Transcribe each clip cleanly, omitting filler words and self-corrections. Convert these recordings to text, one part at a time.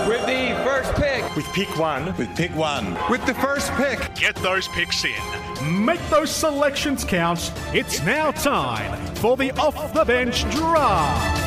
With the first pick. With pick one. With pick one. With the first pick. Get those picks in. Make those selections count. It's now time for the Off the Bench Draft.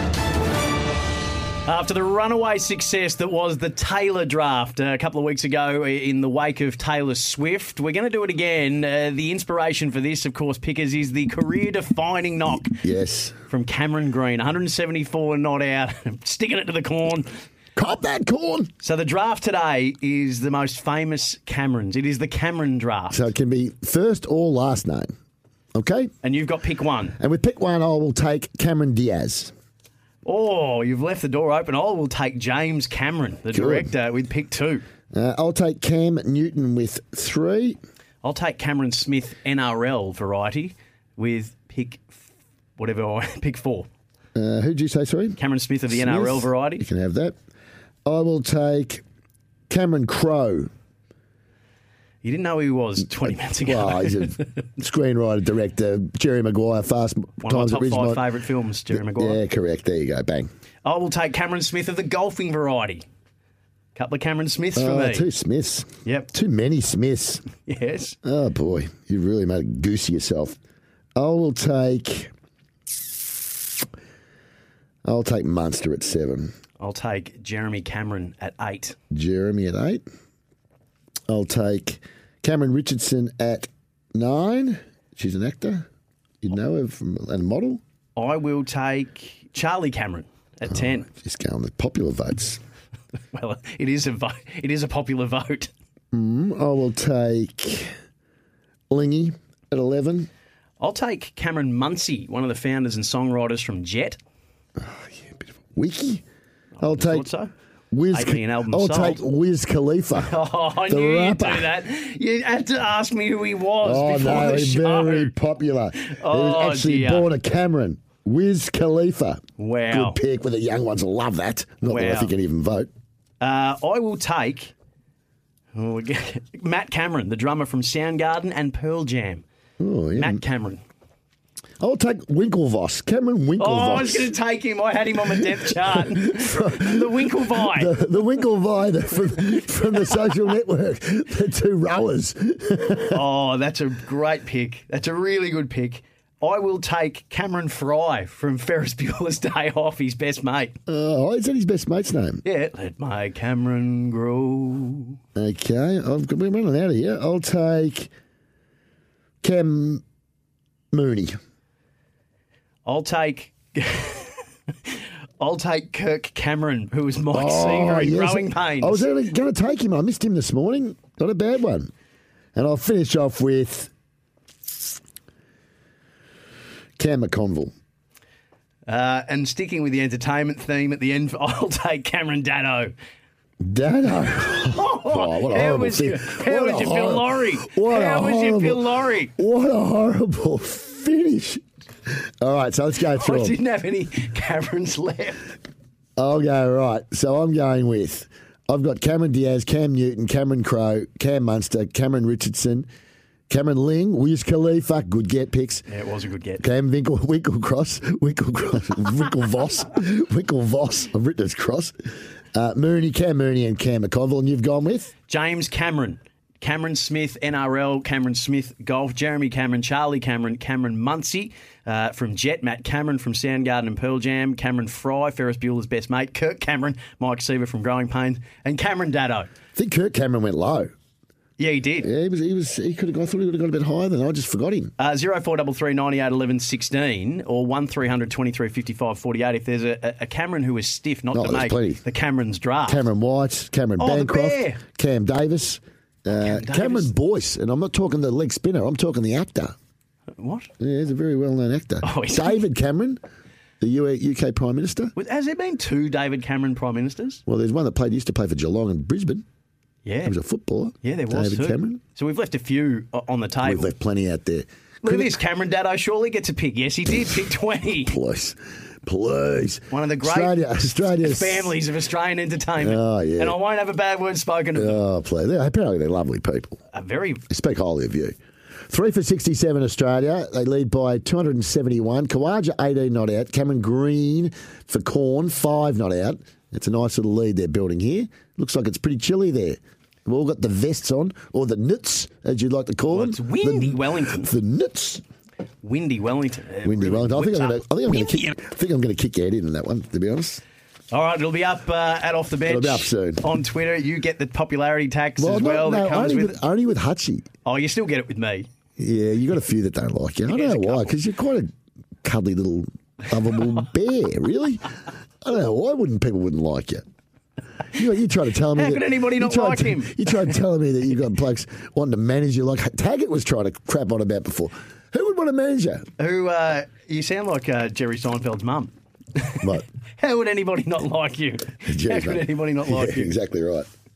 After the runaway success that was the Taylor draft a couple of weeks ago in the wake of Taylor Swift, we're going to do it again. The inspiration for this, of course, Pickers, is the career-defining knock. Yes. From Cameron Green. 174 not out, sticking it to the corn. Cop that corn. So the draft today is the most famous Camerons. It is the Cameron draft. So it can be first or last name. Okay? And you've got pick one. And with pick one, I will take Cameron Diaz. Oh, you've left the door open. I will take James Cameron, the director, with pick two. I'll take Cam Newton with 3. I'll take Cameron Smith NRL variety with pick 4. Who'd you say, sorry? Cameron Smith of the NRL variety. You can have that. I will take Cameron Crowe. You didn't know who he was 20 minutes ago. Well, he's a screenwriter, director. Jerry Maguire, Fast One Times of at my top Ridgemont. 5 favourite films, Jerry Maguire. Yeah, correct. There you go. Bang. I will take Cameron Smith of the golfing variety. Couple of Cameron Smiths for me. 2 Smiths. Yep. Too many Smiths. Yes. Oh, boy. You've really made a goose of yourself. I'll take Munster at 7. I'll take Jeremy Cameron at 8. Jeremy at 8. I'll take Cameron Richardson at 9. She's an actor. You'd know her from and a model. I will take Charlie Cameron at 10. Just going with popular votes. Well, it is a popular vote. I will take Lingy at 11. I'll take Cameron Muncie, one of the founders and songwriters from Jet. Oh, yeah, a bit of a wiki. I'll take so. Wiz. 8 million albums I'll sold. take Wiz Khalifa. Oh, I the knew rapper. you'd do that. You had to ask me who he was before no, the he's show. very popular. He Oh, was actually dear. born a Cameron. Wiz Khalifa. Wow. Good pick. With the young ones will love that. Not that I Wow. think he'd even vote. I will take Matt Cameron, the drummer from Soundgarden and Pearl Jam. Oh, yeah. Matt Cameron. I'll take Winklevoss. Cameron Winklevoss. Oh, I was going to take him. I had him on the depth chart. The Winklevie. The Winklevie from the social network. The 2 rowers. Oh, that's a great pick. That's a really good pick. I will take Cameron Fry from Ferris Bueller's Day Off, his best mate. Oh, is that his best mate's name? Yeah, let my Cameron grow. Okay, we're running out of here. I'll take Cam Mooney. I'll take Kirk Cameron, who was Mike Seaver in Growing Pains. I was going to take him. I missed him this morning. Not a bad one. And I'll finish off with Cam McConville. And sticking with the entertainment theme at the end, I'll take Cameron Dado. Dado. Oh, what a horrible thing. How was your Bill Laurie? What a horrible finish. All right, so let's go through I them. didn't have any Camerons left. I'll go, right. So I'm going with, I've got Cameron Diaz, Cam Newton, Cameron Crowe, Cam Munster, Cameron Richardson, Cameron Ling, Wiz Khalifa, good get picks. Yeah, it was a good get. Cam Winklevoss, I've written it cross. Cam Mooney and Cam McConville, and you've gone with? James Cameron. Cameron Smith, NRL, Cameron Smith, Golf, Jeremy Cameron, Charlie Cameron, Cameron Muncie from Jet, Matt Cameron from Soundgarden and Pearl Jam, Cameron Fry, Ferris Bueller's best mate, Kirk Cameron, Mike Seaver from Growing Pains, and Cameron Dado. I think Kirk Cameron went low. Yeah, he did. Yeah, he could have gone. I thought he would have gone a bit higher than I just forgot him. 0433 98 11 16 or 1300 23 55 48. If there's a Cameron who is stiff not to make plenty. the Cameron's draft. Cameron White, Cameron the Bancroft, bear. Cam Davis, Cameron Boyce, and I'm not talking the leg spinner. I'm talking the actor. What? Yeah, he's a very well-known actor. Oh, David Cameron, the UK Prime Minister. Has there been 2 David Cameron Prime Ministers? Well, there's one that used to play for Geelong and Brisbane. Yeah. He was a footballer. Yeah, there was David Cameron. So we've left a few on the table. We've left plenty out there. Look at this. Cameron Dado surely gets a pick. Yes, he did. Pick 20. Please. One of the great Australia's families of Australian entertainment. Oh, yeah. And I won't have a bad word spoken of them. Oh, please. Apparently they're lovely people. They speak highly of you. 3 for 67 Australia. They lead by 271. Kawaja, 18 not out. Cameron Green for Corn, 5 not out. It's a nice little lead they're building here. Looks like it's pretty chilly there. We've all got the vests on, or the nuts, as you'd like to call them. It's windy Wellington. The nuts. Windy Wellington. Windy really Wellington. I whips think up. I'm going to kick your head in that one, to be honest. All right, it'll be up at Off the Bench. It'll be up soon. On Twitter. You get the popularity tax as well that comes only with Hutchie. Oh, you still get it with me. Yeah, you got a few that don't like you. I don't know why, because you're quite a cuddly little lovable bear, really. I don't know, why people wouldn't like you? You try to tell me How could anybody not like him? You tried telling me that you've got blokes wanting to manage you like Taggart was trying to crap on about before. Who would want to manage you? You sound like Jerry Seinfeld's mum. What? How would anybody not like you? How could anybody not like you? Exactly right.